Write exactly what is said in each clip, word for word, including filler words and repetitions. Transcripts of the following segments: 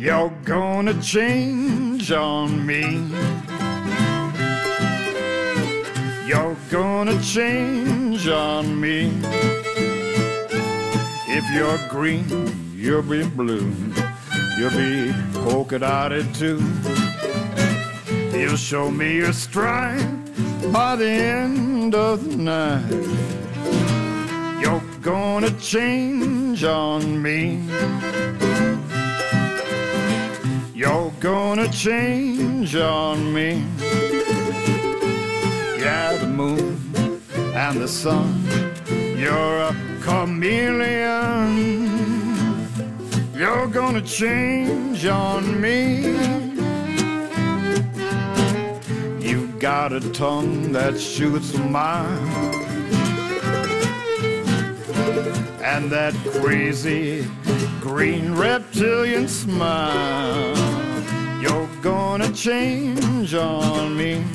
You're gonna change on me. You're gonna change on me. If you're green, you'll be blue. You'll be polka dotted too. You'll show me your stride by the end of the night. You're gonna change on me. You're gonna change on me. Yeah, the moon and the sun, you're a chameleon. You're gonna change on me. You got a tongue that shoots a mile, and that crazy green reptilian smile. You're gonna change on me.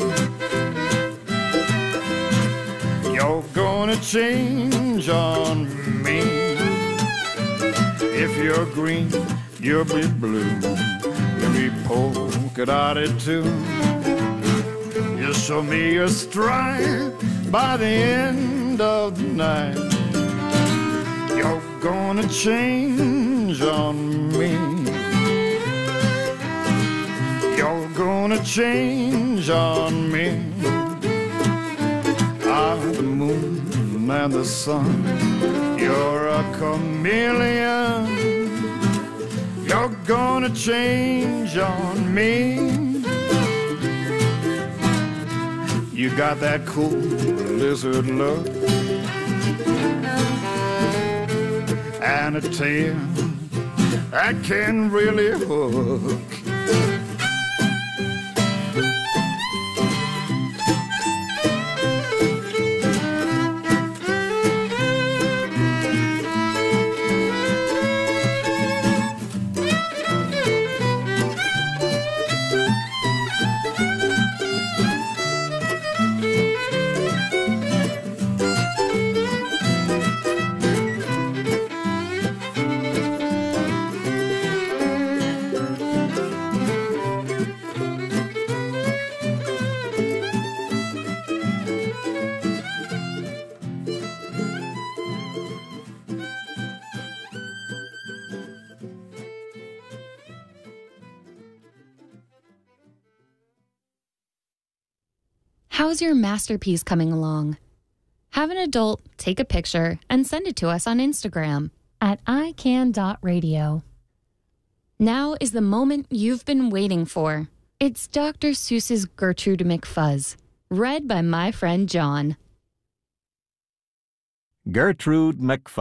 You're gonna change on me. If you're green, you'll be blue. You'll be polka dotted too. You'll show me your stride by the end of the night. You're gonna change on me. You're gonna change on me. Ah, the moon and the sun, you're a chameleon. You're gonna change on me. You got that cool lizard look and a tail that can really hook. How's your masterpiece coming along? Have an adult take a picture and send it to us on Instagram at i can dot radio. Now is the moment you've been waiting for. It's Doctor Seuss's Gertrude McFuzz, read by my friend John. Gertrude McFuzz.